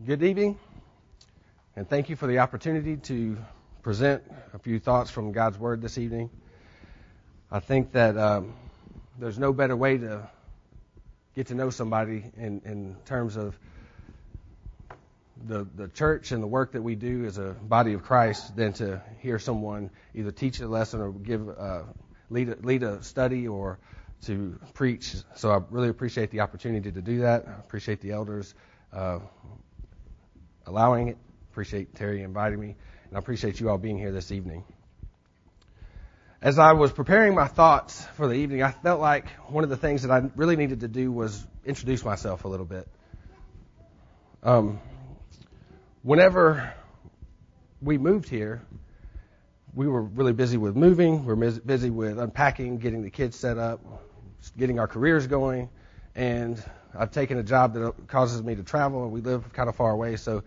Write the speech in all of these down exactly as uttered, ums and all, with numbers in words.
Good evening, and thank you for the opportunity to present a few thoughts from God's Word this evening. I think that um, there's no better way to get to know somebody in, in terms of the the church and the work that we do as a body of Christ than to hear someone either teach a lesson or give uh, lead a, lead a study or to preach. So I really appreciate the opportunity to do that. I appreciate the elders uh, allowing it. Appreciate Terry inviting me, and I appreciate you all being here this evening. As I was preparing my thoughts for the evening, I felt like one of the things that I really needed to do was introduce myself a little bit. Um, whenever we moved here, we were really busy with moving. We were busy with unpacking, getting the kids set up, getting our careers going, and I've taken a job that causes me to travel, and we live kind of far away. So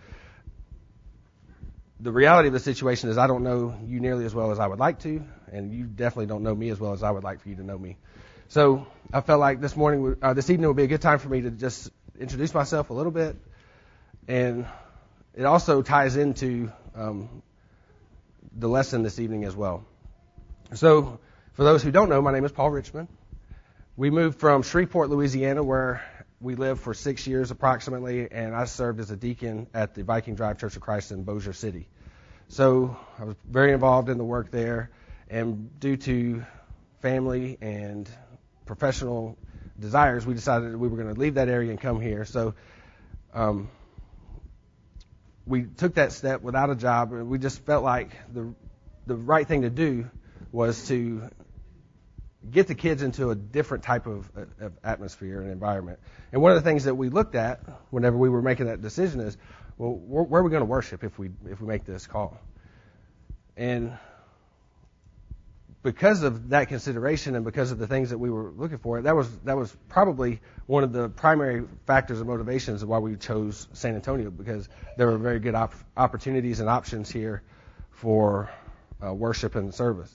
the reality of the situation is I don't know you nearly as well as I would like to, and you definitely don't know me as well as I would like for you to know me. So I felt like this morning, uh, this evening would be a good time for me to just introduce myself a little bit, and it also ties into um, the lesson this evening as well. So for those who don't know, my name is Paul Richmond. We moved from Shreveport, Louisiana, where we lived for six years approximately, and I served as a deacon at the Viking Drive Church of Christ in Bossier City. So I was very involved in the work there, and due to family and professional desires, we decided we were going to leave that area and come here. So um, we took that step without a job, and we just felt like the the right thing to do was to get the kids into a different type of, of atmosphere and environment. And one of the things that we looked at whenever we were making that decision is, well, where, where are we going to worship if we if we make this call? And because of that consideration and because of the things that we were looking for, that was that was probably one of the primary factors and motivations of why we chose San Antonio, because there were very good op- opportunities and options here for uh, worship and service.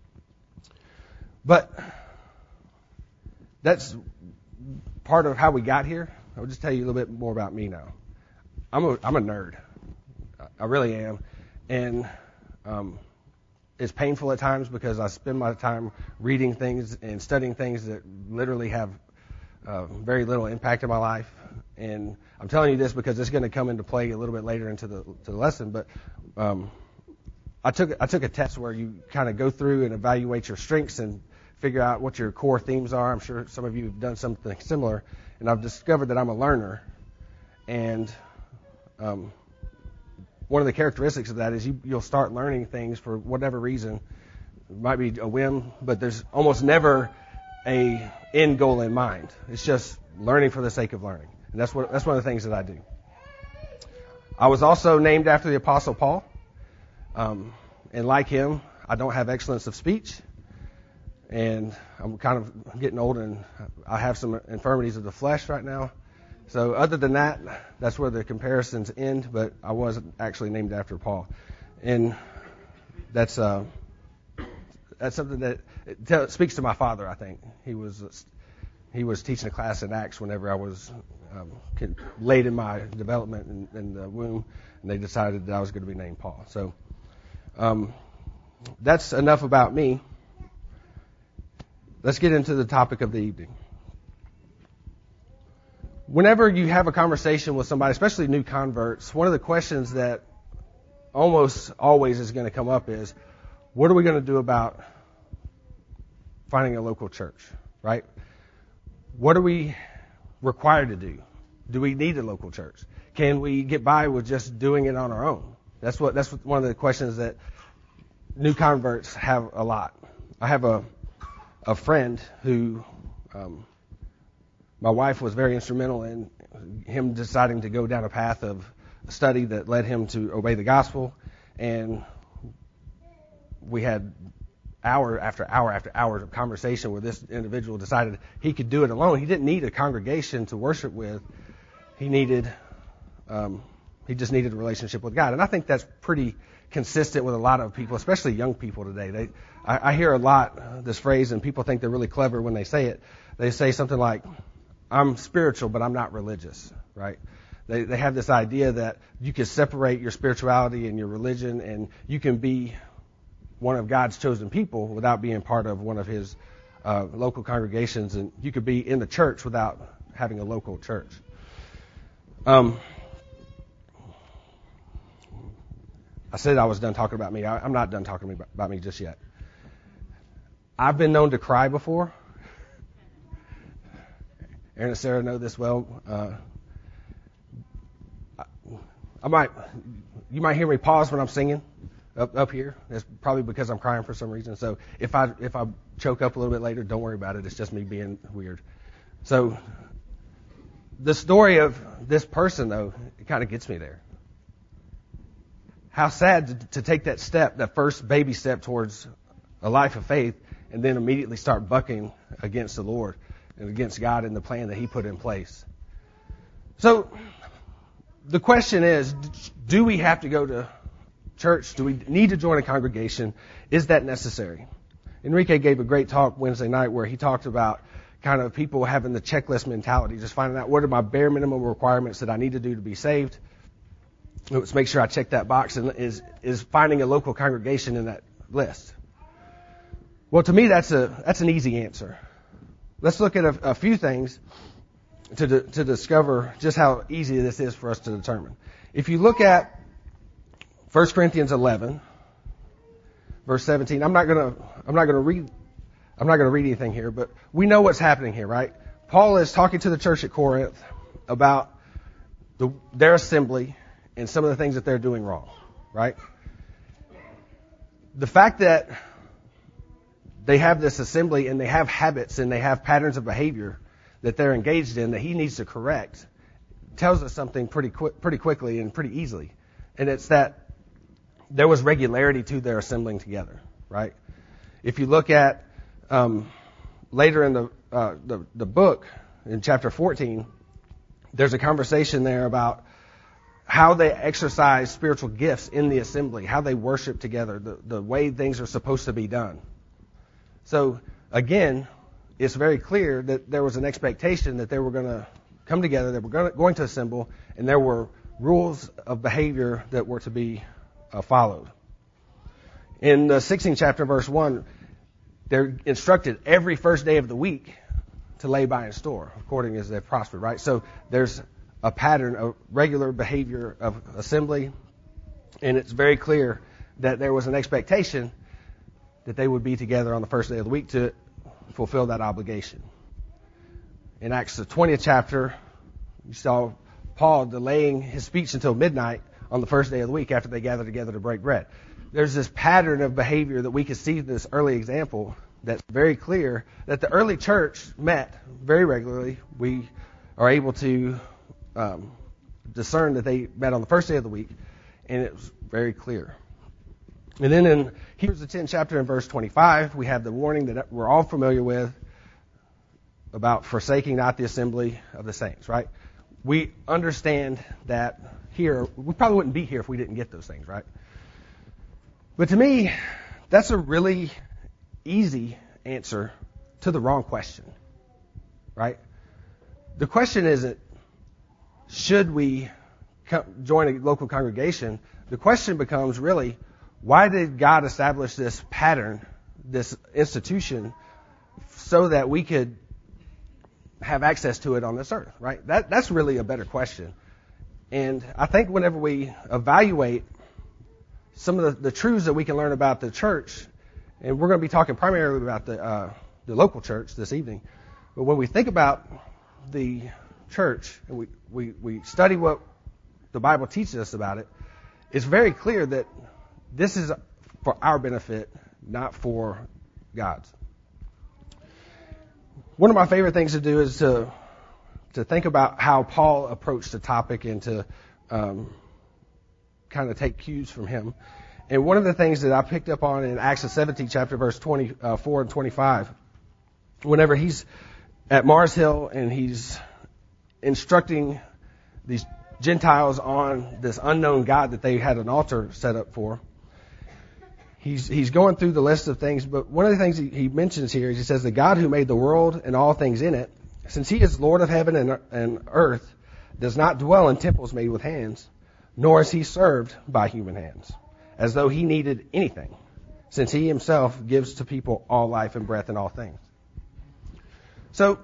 But that's part of how we got here. I'll just tell you a little bit more about me now. I'm a I'm a nerd. I really am, and um, it's painful at times because I spend my time reading things and studying things that literally have uh, very little impact in my life. And I'm telling you this because it's going to come into play a little bit later into the to the lesson. But um, I took I took a test where you kind of go through and evaluate your strengths and figure out what your core themes are. I'm sure some of you have done something similar, and I've discovered that I'm a learner. And um, one of the characteristics of that is you, you'll start learning things for whatever reason. It might be a whim, but there's almost never a end goal in mind. It's just learning for the sake of learning, and that's what that's one of the things that I do. I was also named after the Apostle Paul, um, and like him, I don't have excellence of speech. And I'm kind of getting old, and I have some infirmities of the flesh right now. So other than that, that's where the comparisons end, but I wasn't actually named after Paul. And that's uh, that's something that it tell, speaks to my father, I think. He was he was teaching a class in Acts whenever I was um, late in my development in, in the womb, and they decided that I was going to be named Paul. So um, that's enough about me. Let's get into the topic of the evening. Whenever you have a conversation with somebody, especially new converts, one of the questions that almost always is going to come up is, what are we going to do about finding a local church, right? What are we required to do? Do we need a local church? Can we get by with just doing it on our own? That's what that's one of the questions that new converts have a lot. I have a a friend who um, my wife was very instrumental in him deciding to go down a path of study that led him to obey the gospel, and we had hour after hour after hours of conversation where this individual decided he could do it alone. He didn't need a congregation to worship with. He needed um, he just needed a relationship with God, and I think that's pretty consistent with a lot of people, especially young people today. They, I, I hear a lot uh, this phrase, and people think they're really clever when they say it. They say something like, "I'm spiritual, but I'm not religious," right? They, they have this idea that you can separate your spirituality and your religion, and you can be one of God's chosen people without being part of one of his uh, local congregations, and you could be in the church without having a local church. Um, I said I was done talking about me. I, I'm not done talking about, about me just yet. I've been known to cry before. Aaron and Sarah know this well. Uh, I, I might, you might hear me pause when I'm singing up up here. It's probably because I'm crying for some reason. So if I if I choke up a little bit later, don't worry about it. It's just me being weird. So the story of this person, though, it kind of gets me there. How sad to, to take that step, that first baby step towards a life of faith, and then immediately start bucking against the Lord and against God and the plan that he put in place. So the question is, do we have to go to church? Do we need to join a congregation? Is that necessary? Enrique gave a great talk Wednesday night where he talked about kind of people having the checklist mentality, just finding out what are my bare minimum requirements that I need to do to be saved. Let's make sure I check that box, and is is finding a local congregation in that list. Well, to me, that's a that's an easy answer. Let's look at a, a few things to de, to discover just how easy this is for us to determine. If you look at First Corinthians eleven, verse seventeen, I'm not gonna I'm not gonna read I'm not gonna read anything here, but we know what's happening here, right? Paul is talking to the church at Corinth about the, their assembly and some of the things that they're doing wrong, right? The fact that they have this assembly and they have habits and they have patterns of behavior that they're engaged in that he needs to correct tells us something pretty quick, pretty quickly and pretty easily. And it's that there was regularity to their assembling together, right? If you look at um, later in the, uh, the the book in chapter fourteen, there's a conversation there about how they exercise spiritual gifts in the assembly, how they worship together, the, the way things are supposed to be done. So, again, it's very clear that there was an expectation that they were going to come together, they were going to, going to assemble, and there were rules of behavior that were to be uh, followed. In the sixteenth chapter, verse one, they're instructed every first day of the week to lay by and store, according as they've prospered, right? So there's a pattern of regular behavior of assembly, and it's very clear that there was an expectation that they would be together on the first day of the week to fulfill that obligation. In Acts the twentieth chapter, you saw Paul delaying his speech until midnight on the first day of the week after they gathered together to break bread. There's this pattern of behavior that we can see in this early example that's very clear that the early church met very regularly. We are able to um, discern that they met on the first day of the week, and it was very clear. And then in Hebrews the tenth chapter in verse twenty-five, we have the warning that we're all familiar with about forsaking not the assembly of the saints, right? We understand that here, we probably wouldn't be here if we didn't get those things, right? But to me, that's a really easy answer to the wrong question, right? The question isn't, should we join a local congregation? The question becomes really, why did God establish this pattern, this institution, so that we could have access to it on this earth, right? That that's really a better question. And I think whenever we evaluate some of the, the truths that we can learn about the church, and we're going to be talking primarily about the uh, the local church this evening, but when we think about the church and we, we, we study what the Bible teaches us about it, it's very clear that this is for our benefit, not for God's. One of my favorite things to do is to to think about how Paul approached the topic and to um, kind of take cues from him. And one of the things that I picked up on in Acts the seventeenth chapter, verse twenty-four and twenty-five, whenever he's at Mars Hill and he's instructing these Gentiles on this unknown God that they had an altar set up for, he's he's going through the list of things, but one of the things he, he mentions here is he says, the God who made the world and all things in it, since he is Lord of heaven and, and earth, does not dwell in temples made with hands, nor is he served by human hands, as though he needed anything, since he himself gives to people all life and breath and all things. So,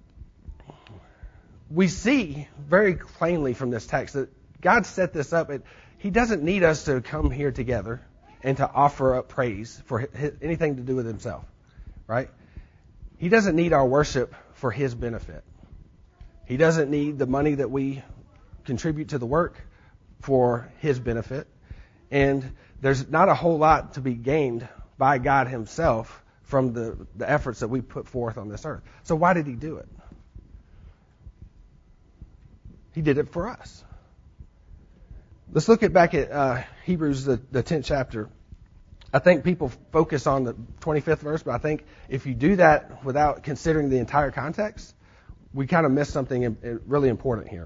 we see very plainly from this text that God set this up. It, he doesn't need us to come here together and to offer up praise for his, anything to do with himself, right? He doesn't need our worship for his benefit. He doesn't need the money that we contribute to the work for his benefit. And there's not a whole lot to be gained by God himself from the, the efforts that we put forth on this earth. So why did he do it? He did it for us. Let's look at back at uh, Hebrews, the, the tenth chapter. I think people focus on the twenty-fifth verse, but I think if you do that without considering the entire context, we kind of miss something really important here.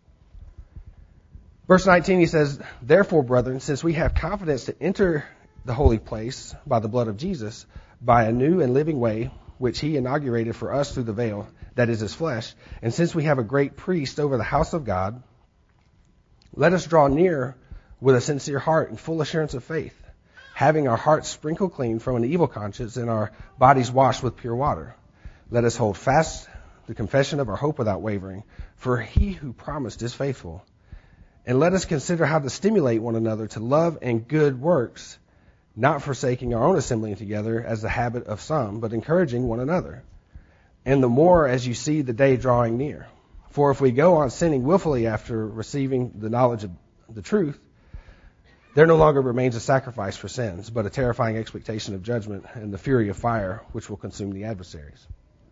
Verse nineteen, he says, "Therefore, brethren, since we have confidence to enter the holy place by the blood of Jesus, by a new and living way, which he inaugurated for us through the veil, that is his flesh, and since we have a great priest over the house of God, let us draw near with a sincere heart and full assurance of faith, having our hearts sprinkled clean from an evil conscience and our bodies washed with pure water. Let us hold fast the confession of our hope without wavering, for he who promised is faithful. And let us consider how to stimulate one another to love and good works, not forsaking our own assembling together as the habit of some, but encouraging one another. And the more as you see the day drawing near. For if we go on sinning willfully after receiving the knowledge of the truth, there no longer remains a sacrifice for sins, but a terrifying expectation of judgment and the fury of fire which will consume the adversaries."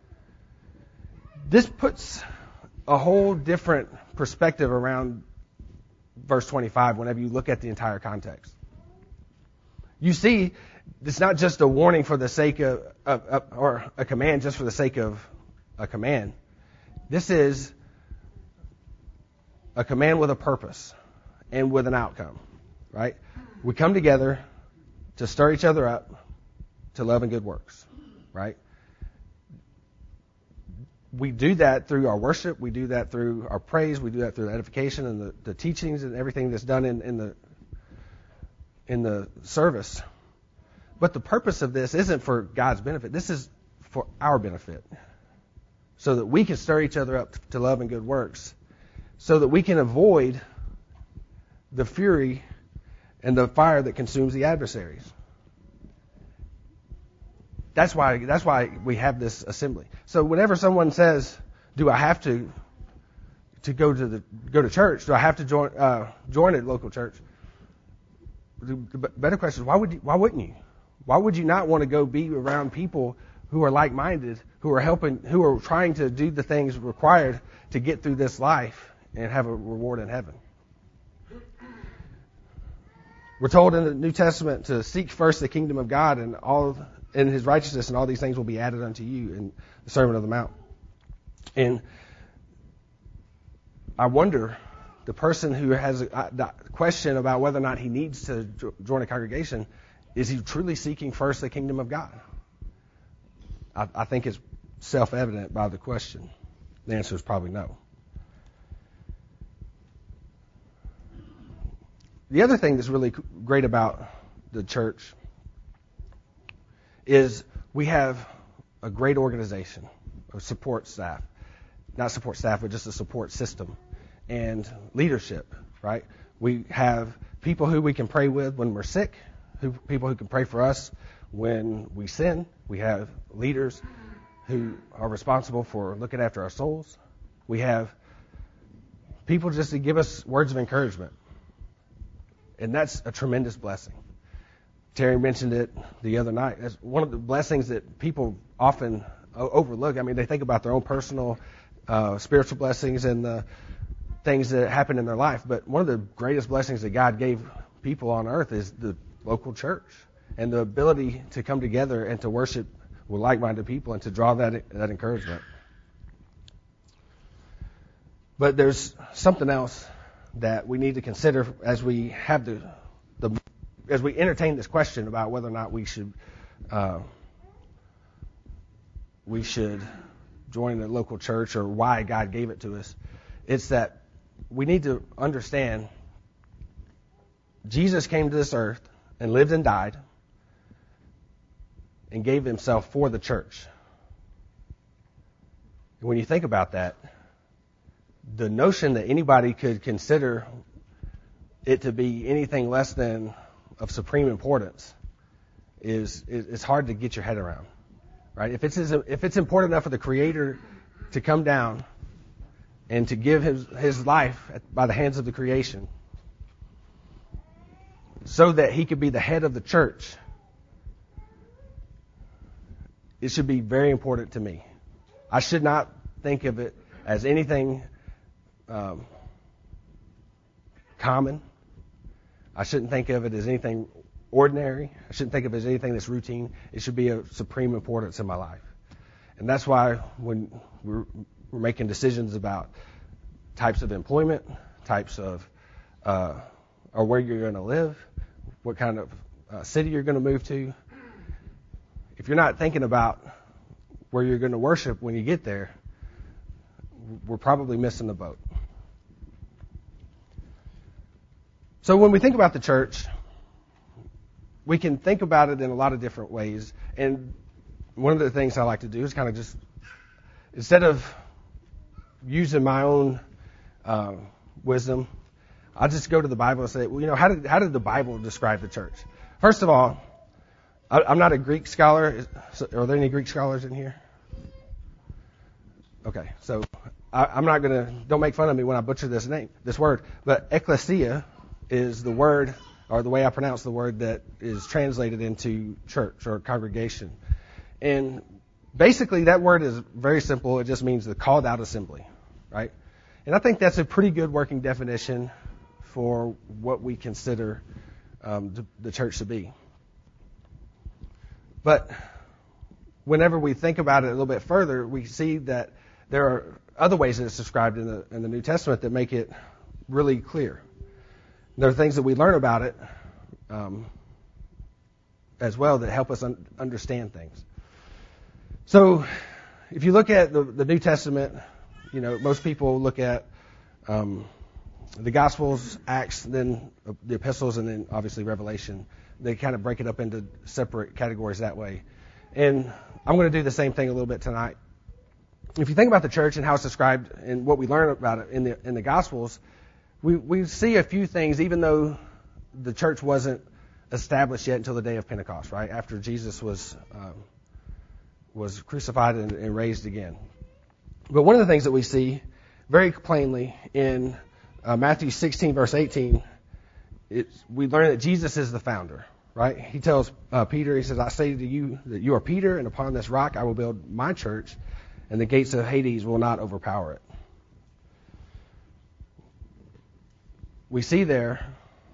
This puts a whole different perspective around verse twenty-five whenever you look at the entire context. You see, it's not just a warning for the sake of, of, of or a command just for the sake of a command. This is a command with a purpose and with an outcome, right? We come together to stir each other up to love and good works, right? We do that through our worship. We do that through our praise. We do that through the edification and the, the teachings and everything that's done in, in the in the service. But the purpose of this isn't for God's benefit. This is for our benefit, so that we can stir each other up to love and good works, so that we can avoid the fury and the fire that consumes the adversaries. That's why that's why we have this assembly. So whenever someone says, "Do I have to to go to the go to church? Do I have to join uh, join a local church?" The better question is, why would you, why wouldn't you? Why would you not want to go be around people who are like-minded, who are helping, who are trying to do the things required to get through this life and have a reward in heaven? We're told in the New Testament to seek first the kingdom of God and all in His righteousness, and all these things will be added unto you in the Sermon on the Mount. And I wonder, the person who has a question about whether or not he needs to join a congregation, is he truly seeking first the kingdom of God? I, I think it's self-evident by the question. The answer is probably no. The other thing that's really great about the church is we have a great organization, a support staff. Not support staff, but just a support system and leadership, right? We have people who we can pray with when we're sick, who, people who can pray for us when we sin. We have leaders who are responsible for looking after our souls. We have people just to give us words of encouragement. And that's a tremendous blessing. Terry mentioned it the other night. That's one of the blessings that people often overlook. I mean, they think about their own personal uh, spiritual blessings and the things that happen in their life. But one of the greatest blessings that God gave people on earth is the local church and the ability to come together and to worship with like-minded people and to draw that that encouragement. But there's something else that we need to consider as we have the, the as we entertain this question about whether or not we should uh, we should join the local church or why God gave it to us. It's that we need to understand Jesus came to this earth and lived and died and gave himself for the church. And when you think about that, the notion that anybody could consider it to be anything less than of supreme importance is it's hard to get your head around, right? If it's if it's important enough for the Creator to come down and to give his his life by the hands of the creation, so that he could be the head of the church, it should be very important to me. I should not think of it as anything um, common. I shouldn't think of it as anything ordinary. I shouldn't think of it as anything that's routine. It should be of supreme importance in my life. And that's why when we're, we're making decisions about types of employment, types of, uh, or where you're going to live, what kind of uh, city you're going to move to, if you're not thinking about where you're going to worship when you get there, we're probably missing the boat. So when we think about the church, we can think about it in a lot of different ways. And one of the things I like to do is kind of just, instead of using my own uh, wisdom, I'll just go to the Bible and say, well, you know, how did how did the Bible describe the church? First of all, I, I'm not a Greek scholar. Are there any Greek scholars in here? Okay, so I, I'm not going to, don't make fun of me when I butcher this name, this word. But ecclesia is the word, or the way I pronounce the word that is translated into church or congregation. And basically that word is very simple. It just means the called out assembly, right? And I think that's a pretty good working definition for what we consider um, the, the church to be. But whenever we think about it a little bit further, we see that there are other ways that it's described in the in the New Testament that make it really clear. There are things that we learn about it um, as well that help us un- understand things. So if you look at the, the New Testament, you know, most people look at um, the Gospels, Acts, then the epistles, and then obviously Revelation. They kind of break it up into separate categories that way. And I'm going to do the same thing a little bit tonight. If you think about the church and how it's described and what we learn about it in the in the Gospels, we, we see a few things, even though the church wasn't established yet until the day of Pentecost, right? After Jesus was um, was crucified and, and raised again. But one of the things that we see very plainly in uh, Matthew sixteen, verse eighteen, it's, we learn that Jesus is the founder, right? He tells uh, Peter, he says, I say to you that you are Peter, and upon this rock I will build my church, and the gates of Hades will not overpower it. We see there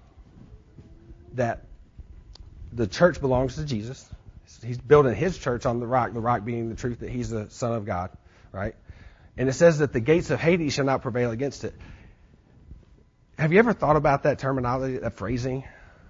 that the church belongs to Jesus. He's building his church on the rock, the rock being the truth that he's the Son of God, right? And it says that the gates of Hades shall not prevail against it. Have you ever thought about that terminology, that phrasing?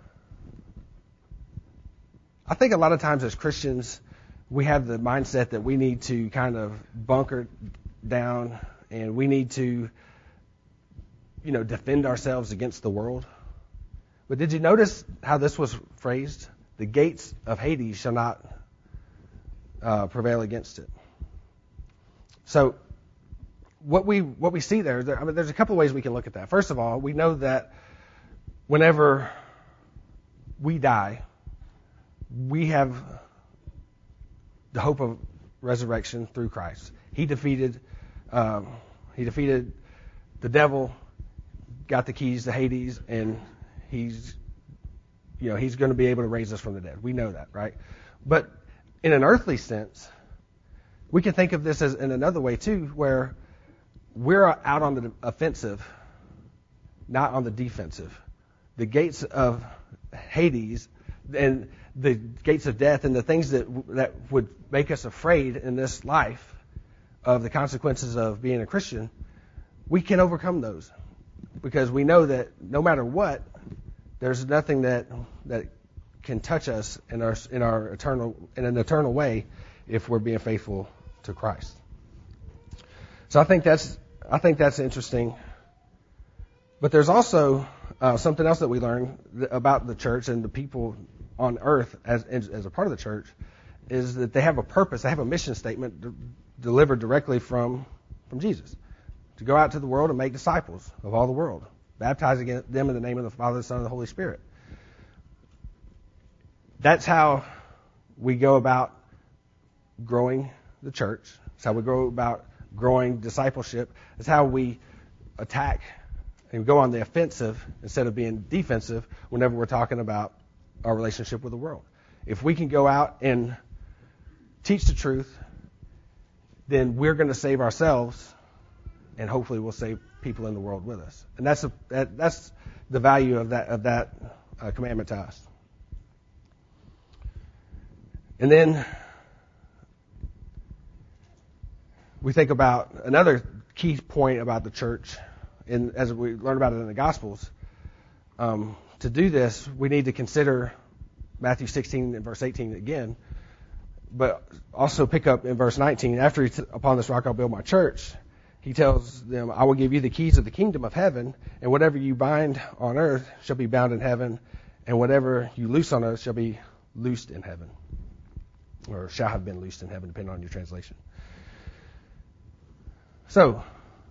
I think a lot of times as Christians, we have the mindset that we need to kind of bunker down and we need to, you know, defend ourselves against the world. But did you notice how this was phrased? The gates of Hades shall not uh, prevail against it. So what we what we see there, there, I mean, there's a couple of ways we can look at that. First of all, we know that whenever we die, we have the hope of resurrection through Christ. He defeated um, he defeated the devil, got the keys to Hades, and he's you know he's going to be able to raise us from the dead. We know that, right? But in an earthly sense, we can think of this as in another way too, where we're out on the offensive, not on the defensive. The gates of Hades and the gates of death and the things that that would make us afraid in this life of the consequences of being a Christian, we can overcome those because we know that no matter what, there's nothing that that can touch us in our in our eternal in an eternal way if we're being faithful to Christ. So I think that's I think that's interesting But there's also uh, something else that we learn about the church and the people on earth as, as a part of the church, is that they have a purpose, they have a mission statement d- delivered directly from, from Jesus. To go out to the world and make disciples of all the world, baptizing them in the name of the Father, the Son, and the Holy Spirit. That's how we go about growing the church. That's how we go about growing discipleship. That's how we attack and go on the offensive instead of being defensive whenever we're talking about our relationship with the world. If we can go out and teach the truth, then we're going to save ourselves, and hopefully we'll save people in the world with us. And that's a, that, that's the value of that of that uh, commandment to us. And then we think about another key point about the church, and as we learn about it in the Gospels. Um, to do this, we need to consider Matthew sixteen and verse eighteen again, but also pick up in verse nineteen. After he t- upon this rock I'll build my church, he tells them, I will give you the keys of the kingdom of heaven, and whatever you bind on earth shall be bound in heaven, and whatever you loose on earth shall be loosed in heaven, or shall have been loosed in heaven, depending on your translation. So,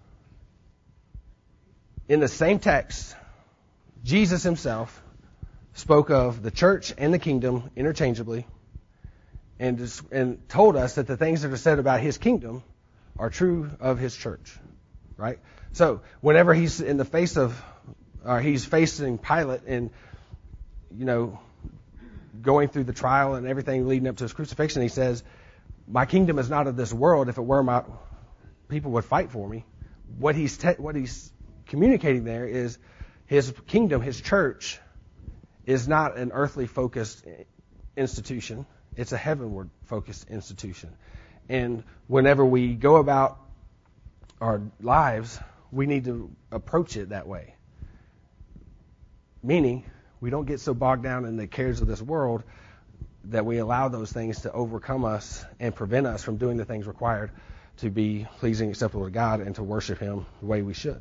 in the same text, Jesus himself spoke of the church and the kingdom interchangeably, and, just, and told us that the things that are said about his kingdom are true of his church, right? So whenever he's in the face of, or he's facing Pilate and, you know, going through the trial and everything leading up to his crucifixion, he says, my kingdom is not of this world. If it were, my people would fight for me. What he's te- what he's communicating there is his kingdom, his church, is not an earthly focused institution. It's a heavenward focused institution. And whenever we go about our lives, we need to approach it that way. Meaning, we don't get so bogged down in the cares of this world that we allow those things to overcome us and prevent us from doing the things required to be pleasing, acceptable to God, and to worship him the way we should.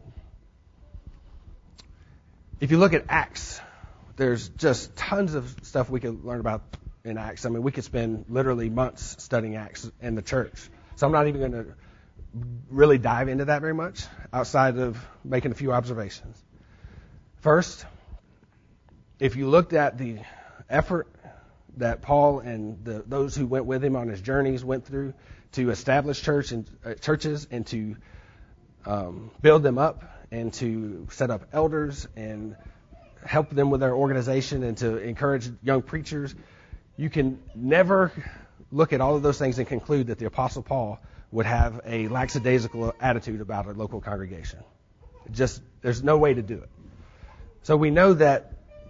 If you look at Acts, there's just tons of stuff we can learn about in Acts. I mean, we could spend literally months studying Acts in the church. So I'm not even going to really dive into that very much outside of making a few observations. First, if you looked at the effort that Paul and the, those who went with him on his journeys went through to establish church and uh, churches and to um, build them up and to set up elders and help them with their organization and to encourage young preachers, you can never look at all of those things and conclude that the Apostle Paul would have a lackadaisical attitude about a local congregation. Just, there's no way to do it. So we know that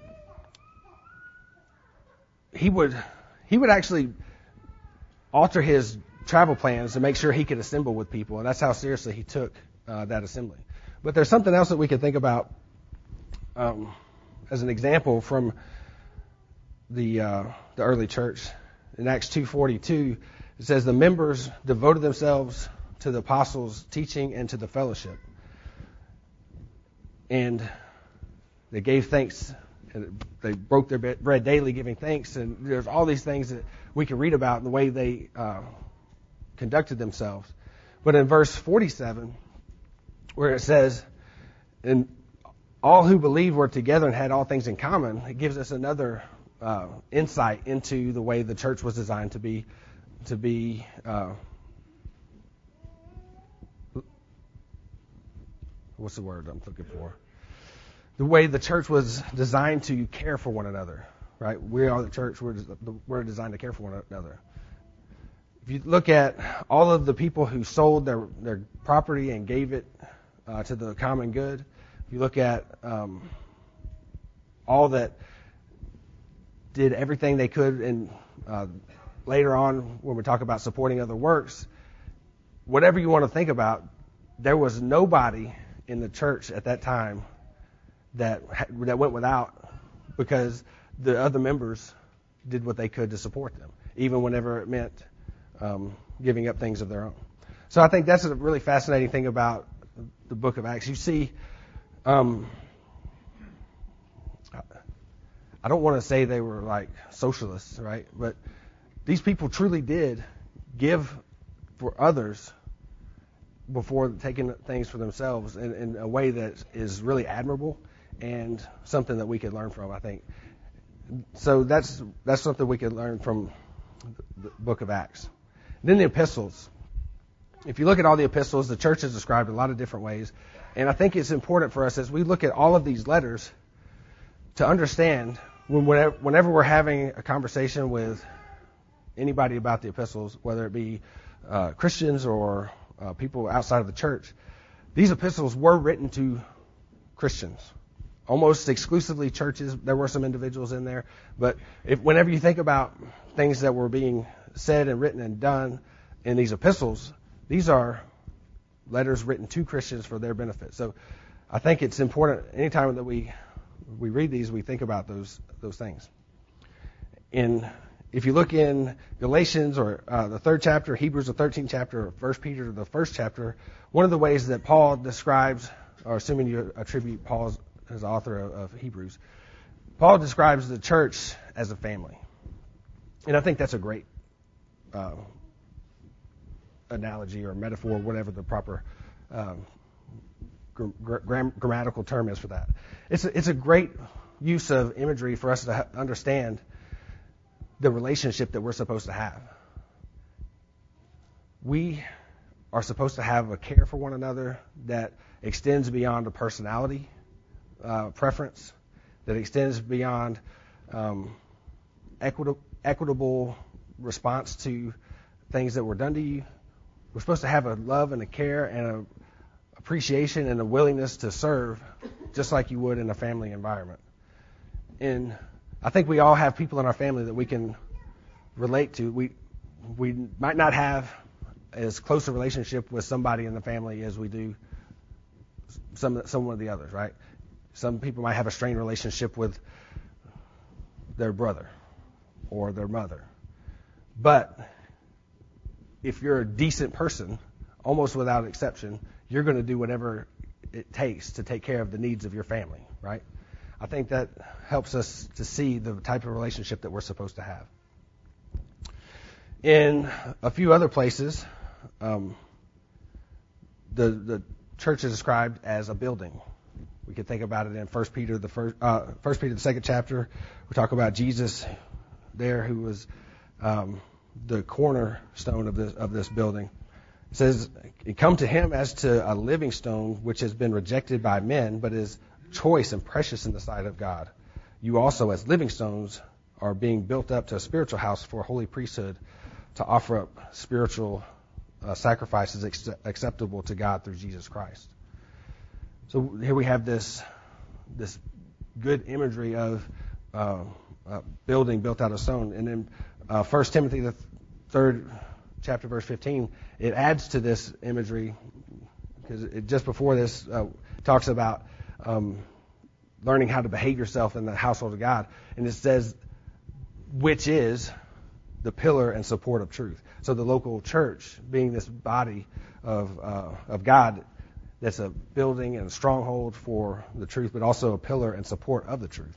he would, he would actually alter his travel plans to make sure he could assemble with people, and that's how seriously he took uh, that assembly. But there's something else that we can think about um, as an example from the uh, the early church. In Acts two forty-two, it says the members devoted themselves to the apostles' teaching and to the fellowship, and they gave thanks. And they broke their bread daily, giving thanks. And there's all these things that we can read about in the way they uh, conducted themselves. But in verse forty-seven, where it says, and all who believed were together and had all things in common, it gives us another uh, insight into the way the church was designed to be, to be uh, what's the word I'm looking for? The way the church was designed to care for one another, right? We are the church. We're, we're designed to care for one another. If you look at all of the people who sold their, their property and gave it uh, to the common good, if you look at um, all that did everything they could, and uh, later on when we talk about supporting other works, whatever you want to think about, there was nobody in the church at that time that that went without because the other members did what they could to support them, even whenever it meant um, giving up things of their own. So I think that's a really fascinating thing about the book of Acts. You see um, I don't want to say they were like socialists, right? But these people truly did give for others before taking things for themselves in, in a way that is really admirable and something that we could learn from, I think. So that's that's something we could learn from the book of Acts. Then the epistles. If you look at all the epistles, the church is described in a lot of different ways. And I think it's important for us as we look at all of these letters to understand when, whenever, whenever we're having a conversation with anybody about the epistles, whether it be uh, Christians or uh, people outside of the church, these epistles were written to Christians, almost exclusively churches. There were some individuals in there, but if, whenever you think about things that were being said and written and done in these epistles, these are letters written to Christians for their benefit. So I think it's important anytime that we we read these, we think about those those things. In if you look in Galatians or uh, the third chapter, Hebrews the thirteenth chapter, or First Peter the first chapter, one of the ways that Paul describes, or assuming you attribute Paul as, as author of, of Hebrews, Paul describes the church as a family, and I think that's a great uh, analogy or metaphor, whatever the proper um, gr- gram- grammatical term is for that. It's a, it's a great use of imagery for us to ha- understand the relationship that we're supposed to have. We are supposed to have a care for one another that extends beyond a personality uh, preference, that extends beyond um, equitable, equitable response to things that were done to you. We're supposed to have a love and a care and a appreciation and a willingness to serve just like you would in a family environment. And I think we all have people in our family that we can relate to. We we might not have as close a relationship with somebody in the family as we do some some of the others, right? Some people might have a strained relationship with their brother or their mother. But if you're a decent person, almost without exception, you're going to do whatever it takes to take care of the needs of your family, right? I think that helps us to see the type of relationship that we're supposed to have. In a few other places, um, the the church is described as a building. We could think about it in First Peter the first, uh, First Peter the second chapter. We talk about Jesus there, who was um, the cornerstone of this of this building. It says, "Come to him as to a living stone, which has been rejected by men, but is choice and precious in the sight of God. You also, as living stones, are being built up to a spiritual house for a holy priesthood, to offer up spiritual uh, sacrifices ex- acceptable to God through Jesus Christ." So here we have this this good imagery of uh, a building built out of stone. And in uh, First Timothy, the third chapter, verse fifteen, it adds to this imagery, because it, just before this uh, talks about um, learning how to behave yourself in the household of God. And it says, which is the pillar and support of truth. So the local church, being this body of uh, of God, that's a building and a stronghold for the truth, but also a pillar and support of the truth.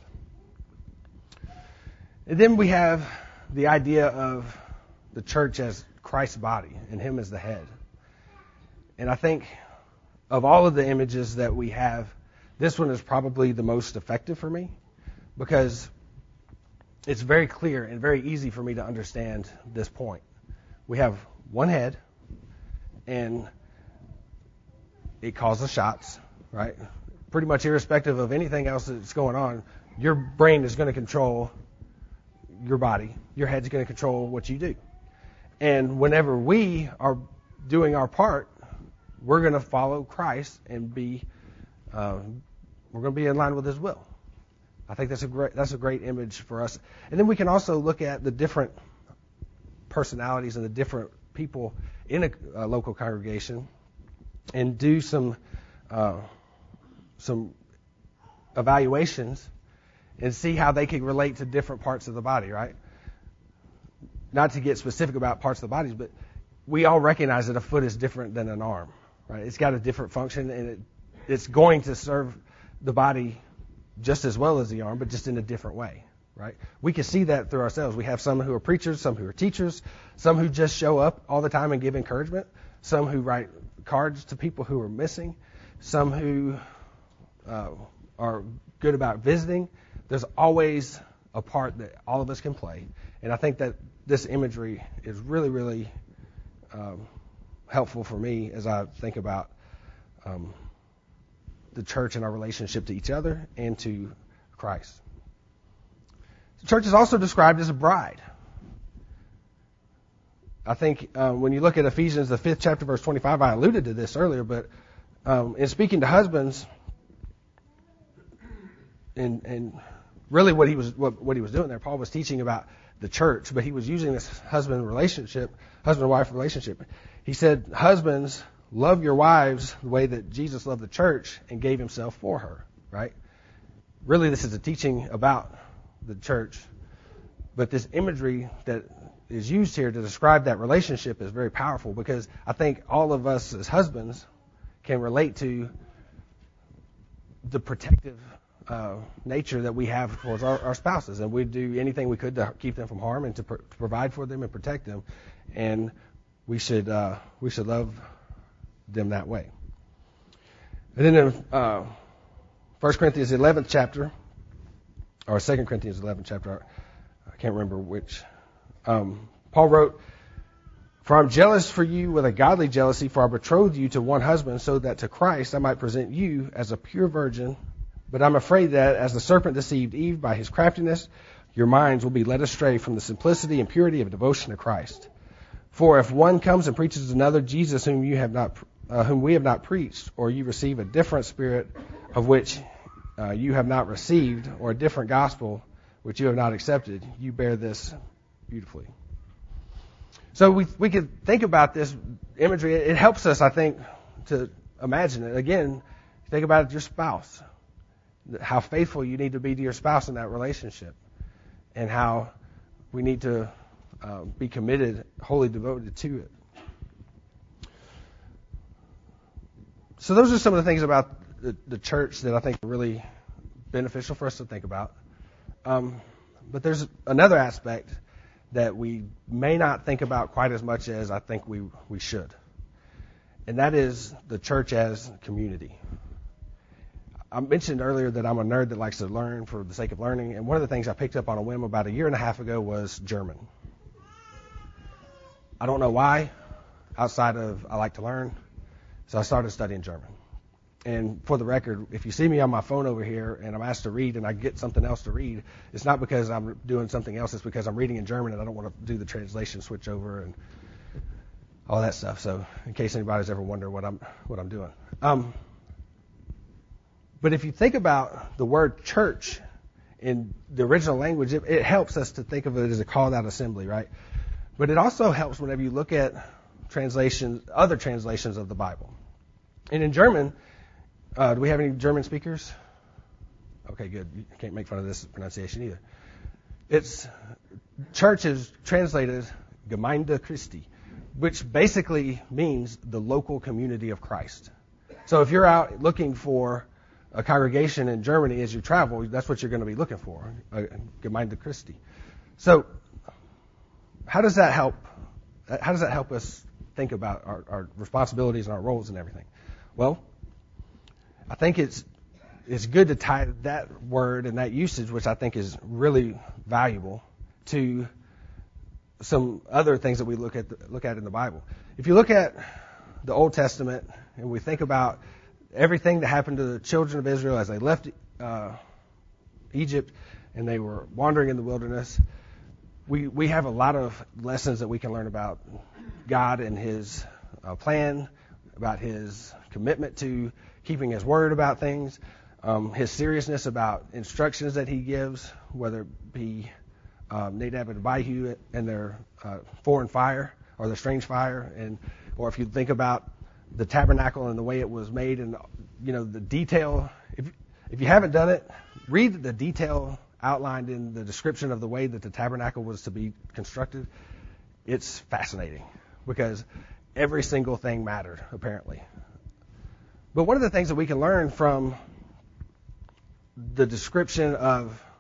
And then we have the idea of the church as Christ's body and him as the head. And I think of all of the images that we have, this one is probably the most effective for me, because it's very clear and very easy for me to understand this point. We have one head, and it calls the shots, right? Pretty much irrespective of anything else that's going on, your brain is going to control your body. Your head's going to control what you do. And whenever we are doing our part, we're going to follow Christ and be, uh, we're going to be in line with His will. I think that's a great that's a great image for us. And then we can also look at the different personalities and the different people in a, a local congregation, and do some uh, some evaluations and see how they can relate to different parts of the body, right? Not to get specific about parts of the bodies, but we all recognize that a foot is different than an arm, right? It's got a different function, and it, it's going to serve the body just as well as the arm, but just in a different way. right? We can see that through ourselves. We have some who are preachers, some who are teachers, some who just show up all the time and give encouragement, some who write cards to people who are missing, some who uh, are good about visiting. There's always a part that all of us can play. And I think that this imagery is really, really um, helpful for me as I think about um, the church and our relationship to each other and to Christ. The church is also described as a bride. I think uh, when you look at Ephesians, the fifth chapter, verse twenty-five, I alluded to this earlier, but um, in speaking to husbands, and, and really what he was what, what he was doing there, Paul was teaching about the church, but he was using this husband relationship, husband-wife relationship. He said, husbands, love your wives the way that Jesus loved the church and gave himself for her, right? Really, this is a teaching about the church, but this imagery that is used here to describe that relationship is very powerful, because I think all of us as husbands can relate to the protective uh, nature that we have towards our, our spouses, and we do anything we could to keep them from harm and to, pr- to provide for them and protect them, and we should uh, we should love them that way. And then in uh, First Corinthians eleventh chapter, or Second Corinthians eleventh chapter, I can't remember which. Um, Paul wrote, "For I'm jealous for you with a godly jealousy, for I betrothed you to one husband, so that to Christ I might present you as a pure virgin. But I'm afraid that, as the serpent deceived Eve by his craftiness, your minds will be led astray from the simplicity and purity of devotion to Christ. For if one comes and preaches another Jesus whom you have not, uh, whom we have not preached, or you receive a different spirit of which uh, you have not received, or a different gospel which you have not accepted, you bear this beautifully." So we we could think about this imagery. It helps us, I think, to imagine it. Again, think about your spouse, how faithful you need to be to your spouse in that relationship, and how we need to uh, be committed, wholly devoted to it. So those are some of the things about the, the church that I think are really beneficial for us to think about. Um, but there's another aspect that we may not think about quite as much as I think we, we should. And that is the church as community. I mentioned earlier that I'm a nerd that likes to learn for the sake of learning, and one of the things I picked up on a whim about a year and a half ago was German. I don't know why, outside of I like to learn, so I started studying German. And for the record, if you see me on my phone over here and I'm asked to read and I get something else to read, it's not because I'm doing something else, it's because I'm reading in German and I don't want to do the translation switch over and all that stuff. So in case anybody's ever wondered what I'm what I'm doing. Um, but if you think about the word church in the original language, it, it helps us to think of it as a called out assembly, right? But it also helps whenever you look at translations, other translations of the Bible. And in German, Uh, do we have any German speakers? Okay, good. You can't make fun of this pronunciation either. It's church is translated Gemeinde Christi, which basically means the local community of Christ. So if you're out looking for a congregation in Germany as you travel, that's what you're going to be looking for, a Gemeinde Christi. So how does that help? How does that help us think about our, our responsibilities and our roles and everything? Well, I think it's it's good to tie that word and that usage, which I think is really valuable, to some other things that we look at look at in the Bible. If you look at the Old Testament and we think about everything that happened to the children of Israel as they left uh, Egypt and they were wandering in the wilderness, we we have a lot of lessons that we can learn about God and His uh, plan, about His commitment to keeping His word about things, um, His seriousness about instructions that He gives, whether it be um, Nadab and Abihu and their uh, foreign fire or the strange fire, and or if you think about the tabernacle and the way it was made, and you know the detail. If if you haven't done it, read the detail outlined in the description of the way that the tabernacle was to be constructed. It's fascinating because every single thing mattered, apparently. But one of the things that we can learn from the description of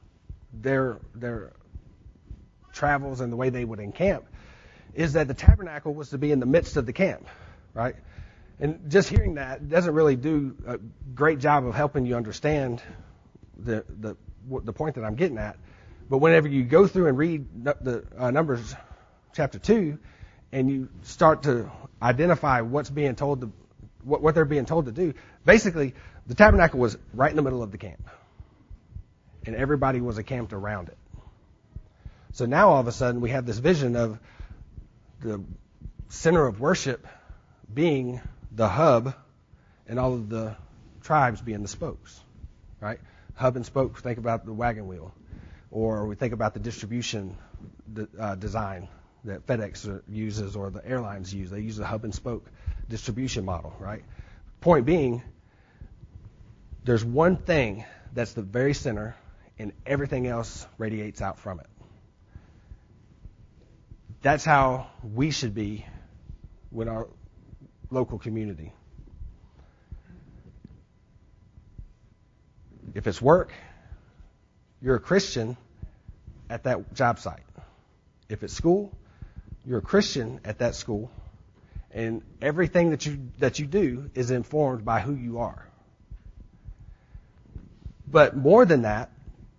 their their travels and the way they would encamp is that the tabernacle was to be in the midst of the camp, right? And just hearing that doesn't really do a great job of helping you understand the the the point that I'm getting at. But whenever you go through and read the uh, Numbers chapter two, and you start to identify what's being told to, what, what they're being told to do, basically the tabernacle was right in the middle of the camp, and everybody was encamped around it. So now all of a sudden we have this vision of the center of worship being the hub, and all of the tribes being the spokes, right? Hub and spokes. Think about the wagon wheel, or we think about the distribution uh, design that FedEx uses or the airlines use. They use a hub and spoke distribution model, right? Point being, there's one thing that's the very center, and everything else radiates out from it. That's how we should be with our local community. If it's work, you're a Christian at that job site. If it's school, you're a Christian at that school, and everything that you that you do is informed by who you are. But more than that,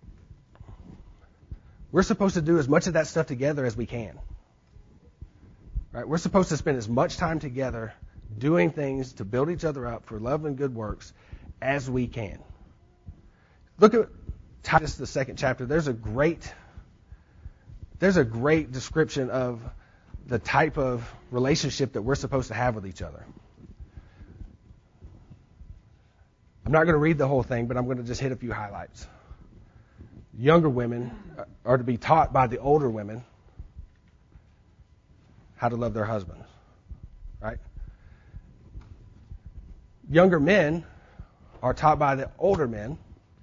we're supposed to do as much of that stuff together as we can. Right? We're supposed to spend as much time together doing things to build each other up for love and good works as we can. Look at Titus, the second chapter. There's a great There's a great description of the type of relationship that we're supposed to have with each other. I'm not going to read the whole thing, but I'm going to just hit a few highlights. Younger women are to be taught by the older women how to love their husbands, right? Younger men are taught by the older men.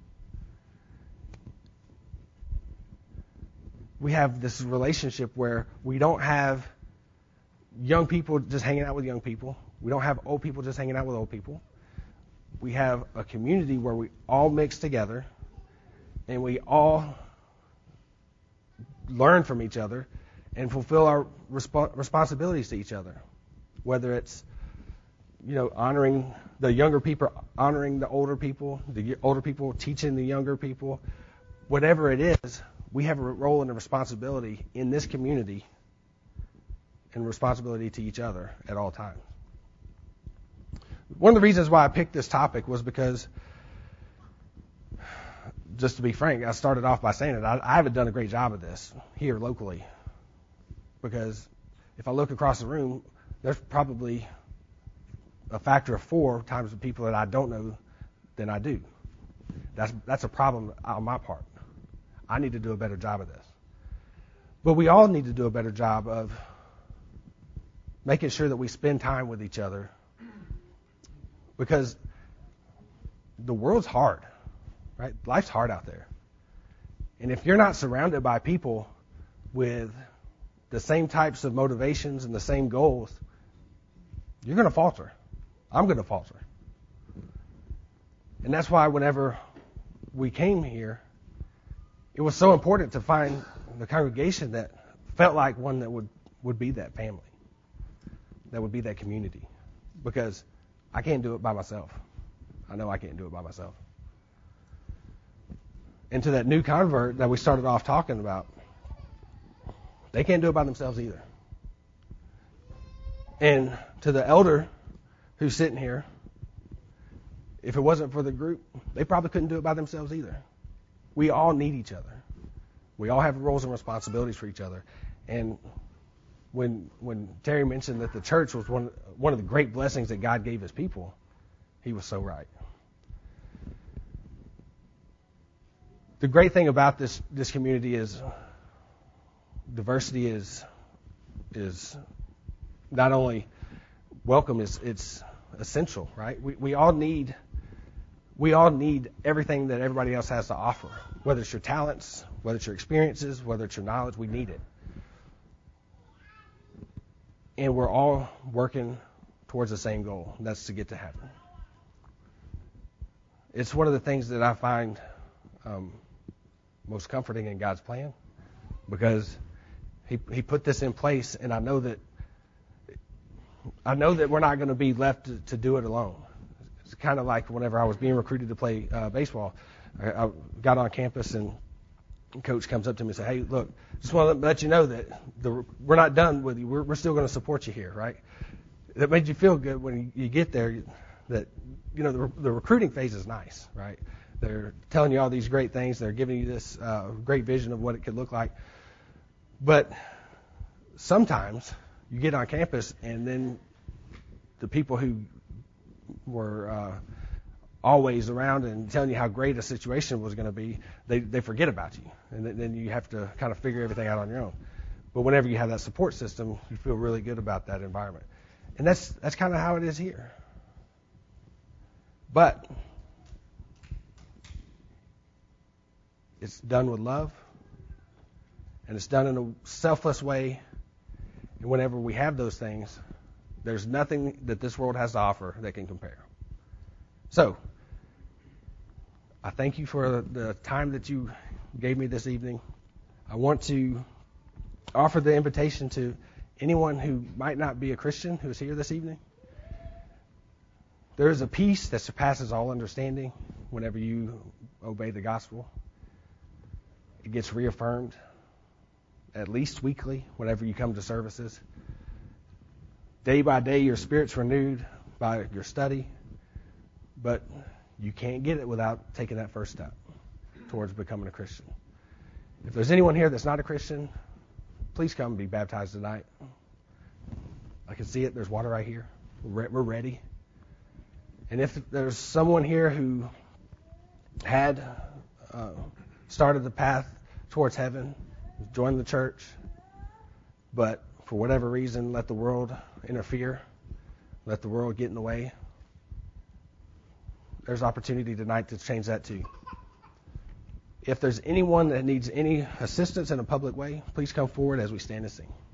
We have this relationship where we don't have young people just hanging out with young people. We don't have old people just hanging out with old people. We have a community where we all mix together and we all learn from each other and fulfill our resp- responsibilities to each other. Whether it's, you know, honoring the younger people, honoring the older people, the older people teaching the younger people, whatever it is, we have a role and a responsibility in this community and responsibility to each other at all times. One of the reasons why I picked this topic was because, just to be frank, I started off by saying it, I, I haven't done a great job of this here locally. Because if I look across the room, there's probably a factor of four times the people that I don't know than I do. That's that's a problem on my part. I need to do a better job of this. But we all need to do a better job of making sure that we spend time with each other, because the world's hard, right? Life's hard out there. And if you're not surrounded by people with the same types of motivations and the same goals, you're going to falter. I'm going to falter. And that's why whenever we came here, it was so important to find the congregation that felt like one that would, would be that family, that would be that community. Because I can't do it by myself. I know I can't do it by myself. And to that new convert that we started off talking about, they can't do it by themselves either. And to the elder who's sitting here, if it wasn't for the group, they probably couldn't do it by themselves either. We all need each other. We all have roles and responsibilities for each other. And when when Terry mentioned that the church was one one of the great blessings that God gave his people, he was so right. The great thing about this this community is diversity is is not only welcome, it's it's essential, right? We we all need we all need everything that everybody else has to offer. Whether it's your talents, whether it's your experiences, whether it's your knowledge, we need it. And we're all working towards the same goal, and that's to get to heaven. It's one of the things that I find um, most comforting in God's plan, because he he put this in place, and I know that I know that we're not going to be left to, to do it alone. It's kind of like whenever I was being recruited to play uh, baseball, I, I got on campus and coach comes up to me and says, "Hey, look, just want to let you know that the, we're not done with you. We're, we're still going to support you here, right?" That made you feel good when you, you get there. That you know the, the recruiting phase is nice, right? They're telling you all these great things. They're giving you this uh, great vision of what it could look like. But sometimes you get on campus, and then the people who were uh, always around and telling you how great a situation was going to be, they, they forget about you. And then you have to kind of figure everything out on your own. But whenever you have that support system, you feel really good about that environment. And that's that's kind of how it is here. But it's done with love, and it's done in a selfless way. And whenever we have those things, there's nothing that this world has to offer that can compare. So, I thank you for the time that you gave me this evening. I want to offer the invitation to anyone who might not be a Christian who is here this evening. There is a peace that surpasses all understanding whenever you obey the gospel. It gets reaffirmed at least weekly whenever you come to services. Day by day, your spirit's renewed by your study, but you can't get it without taking that first step towards becoming a Christian. If there's anyone here that's not a Christian, please come and be baptized tonight. I can see it. There's water right here. We're ready. And if there's someone here who had uh, started the path towards heaven, joined the church, but for whatever reason let the world interfere, let the world get in the way, there's opportunity tonight to change that too. If there's anyone that needs any assistance in a public way, please come forward as we stand and sing.